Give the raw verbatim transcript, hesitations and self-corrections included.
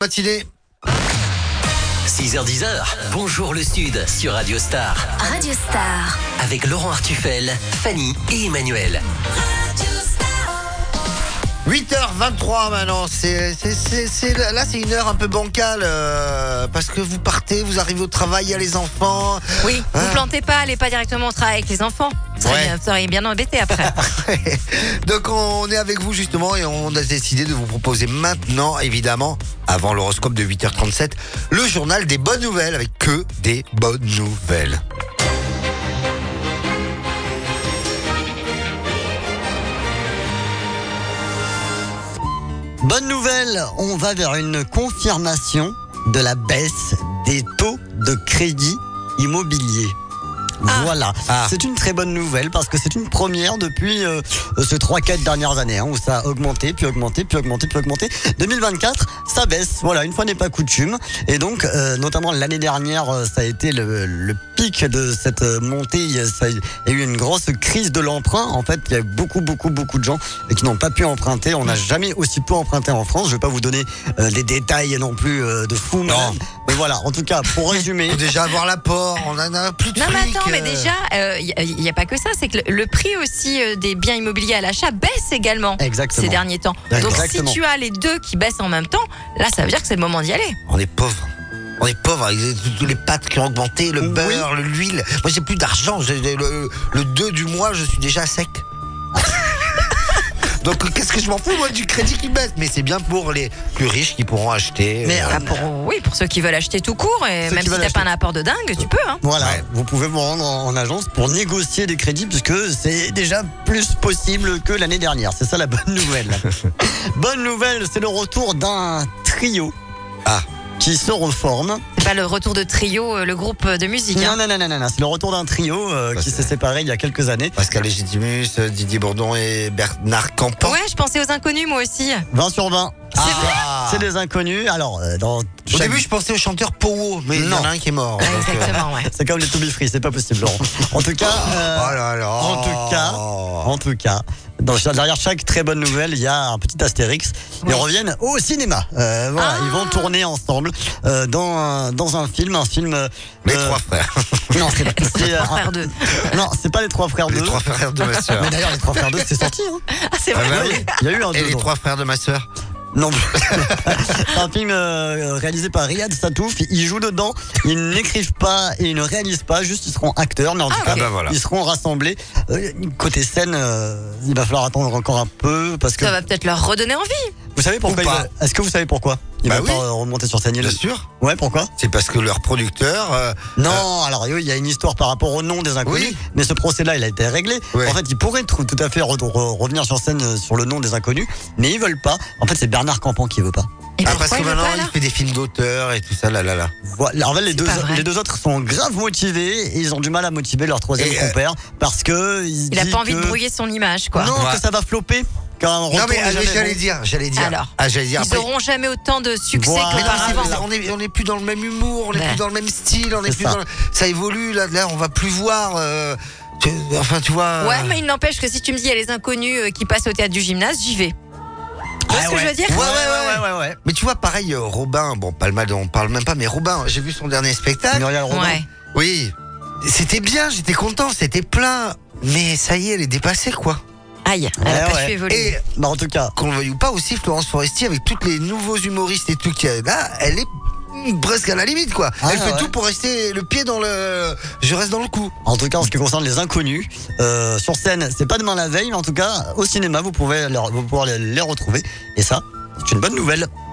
Matinée. six heures dix, bonjour le Sud sur Radio Star. Radio Star. Avec Laurent Artufel, Fanny et Emmanuel. huit heures vingt-trois maintenant, c'est, c'est, c'est, c'est, là c'est une heure un peu bancale euh, parce que vous partez, vous arrivez au travail, il y a les enfants. Oui, Ah. vous plantez pas, allez pas directement au travail avec les enfants. Vous seriez, Ouais. vous seriez bien embêté après. Donc on est avec vous justement et on a décidé de vous proposer maintenant, évidemment, avant l'horoscope de huit heures trente-sept, le journal des bonnes nouvelles avec que des bonnes nouvelles. Bonne nouvelle, on va vers une confirmation de la baisse des taux de crédit immobilier. Ah. Voilà, Ah. c'est une très bonne nouvelle parce que c'est une première depuis euh, ces trois quatre dernières années hein, où ça a augmenté, puis augmenté, puis augmenté, puis augmenté. deux mille vingt-quatre, ça baisse, voilà, une fois n'est pas coutume. Et donc, euh, notamment l'année dernière, euh, ça a été le, le pic de cette euh, montée. Il y a, ça, il y a eu une grosse crise de l'emprunt. En fait, il y a beaucoup, beaucoup, beaucoup de gens qui n'ont pas pu emprunter. On n'a jamais aussi peu emprunté en France. Je ne vais pas vous donner euh, les détails non plus euh, de fou, madame. Mais voilà, en tout cas, pour résumer... Il faut déjà avoir l'apport, on en a plus de Non mais fric, attends, mais euh. déjà, il n'y a, pas que ça, c'est que le, le prix aussi euh, des biens immobiliers à l'achat baisse également Exactement. ces derniers temps. Donc Exactement. si tu as les deux qui baissent en même temps, là ça veut dire que c'est le moment d'y aller. On est pauvres. On est pauvres avec tous les pâtes qui ont augmenté, le Oui. beurre, le- l'huile. Moi, j'ai plus d'argent. J'ai- Le, le deux du mois, je suis déjà sec. Donc, qu'est-ce que je m'en fous, moi, du crédit qui baisse? Mais c'est bien pour les plus riches qui pourront acheter. Mais, euh, Ah, pour, oui, pour ceux qui veulent acheter tout court, et Ceux même qui si veulent t'as pas un acheter. apport de dingue, tu peux. Hein. Voilà, Ouais. vous pouvez vous rendre en, en agence pour négocier des crédits puisque c'est déjà plus possible que l'année dernière. C'est ça la bonne nouvelle. Bonne nouvelle, c'est le retour d'un trio Ah. qui se reforme. C'est pas le retour de Trio, euh, le groupe de musique. Non, hein. non, non, non, non, non, c'est le retour d'un trio euh, Bah, qui c'est- s'est séparé il y a quelques années. Pascal Légitimus, Didier Bourdon et Bernard Campan. Ouais, je pensais aux inconnus moi aussi. vingt sur vingt. Ah. C'est des inconnus. Alors, euh, dans Au chaque- début, je pensais au chanteur Powo, mais il y en Non. a un qui est mort. Ouais, donc, euh, exactement, ouais. c'est comme les To Be Free, c'est pas possible, Laurent. En tout cas, euh, Oh là là. en tout cas, en tout cas, dans, derrière chaque très bonne nouvelle, il y a un petit astérix. Ils Oui. reviennent au cinéma. Euh, voilà, Ah. ils vont tourner ensemble euh, dans un, dans un film, un film. euh, Les euh, trois frères. Non, c'est c'est, Trois euh, frères deux. non, c'est pas les trois frères Les deux. trois frères de ma sœur. Mais d'ailleurs, les trois frères deux, c'est sorti. Hein. Ah, c'est vrai. Ah bah Oui, oui. il y a eu un Et deux. les donc. trois frères de ma sœur. Non, c'est un film euh, réalisé par Riyad Satouf. Ils jouent dedans, ils n'écrivent pas et ils ne réalisent pas, juste ils seront acteurs, mais en tout Ah, cas, ok. Ah bah voilà. ils seront rassemblés. Euh, côté scène, euh, il va falloir attendre encore un peu parce que Ça va peut-être leur redonner envie. vous savez pourquoi Ou il pas. va- Est-ce que vous savez pourquoi il Bah va oui. pas euh, remonter sur scène? Il- Bien sûr. Ouais, pourquoi? C'est parce que leur producteur. euh, Non, alors oui, il y a une histoire par rapport au nom des inconnus, Oui. mais ce procès-là, il a été réglé. Ouais. En fait, ils pourraient tout tout à fait re- re- revenir sur scène euh, sur le nom des inconnus, mais ils veulent pas. En fait, c'est Bernard Campan qui veut pas. Et ah, pourquoi parce que il veut maintenant, pas, là il fait des films d'auteur et tout ça, là, là, là. Voilà. En fait, les deux, pas vrai. les deux autres sont grave motivés et ils ont du mal à motiver leur troisième Et, euh, compère parce que Il a dit pas envie que- de brouiller son image, quoi. Non, Ouais. que ça va flopper. Qu'un Non, retour mais n'est ah, mais jamais j'allais bon. dire, j'allais dire. Alors, ah, j'allais dire. Ils après- auront jamais autant de succès Voilà. Mais non, mais c'est- qu'auparavant. on est, on est plus dans le même humour, on est Ouais. plus dans le même style, on est, C'est plus ça. dans le- ça évolue, là, là, on va plus voir. euh, tu- enfin, tu vois. Ouais, mais il n'empêche que si tu me dis il y a les inconnus euh, qui passent au théâtre du gymnase, j'y vais. Tu vois Ah ce que ouais. je veux dire Ouais, Ouais, ouais, ouais, ouais, ouais. Mais tu vois, pareil, euh, Robin, bon, Palmade, on parle même pas, mais Robin, j'ai vu son dernier spectacle. Muriel Robin. Ouais. Oui, c'était bien, j'étais content, c'était plein. Mais ça y est, elle est dépassée, quoi. Aïe, elle a Ouais, pas ouais. su évoluer. Et Bah, en tout cas, qu'on le veuille ou pas aussi, Florence Foresti, avec tous les nouveaux humoristes et tout qu'il y a là, elle est mm, presque à la limite, quoi. Ah, elle fait ouais. tout pour rester le pied dans le. Je reste dans le coup. en tout cas, en ce qui concerne les inconnus, euh, sur scène, c'est pas demain la veille, mais en tout cas, au cinéma, vous pouvez, leur- vous pouvez les, les retrouver. Et ça, c'est une bonne nouvelle.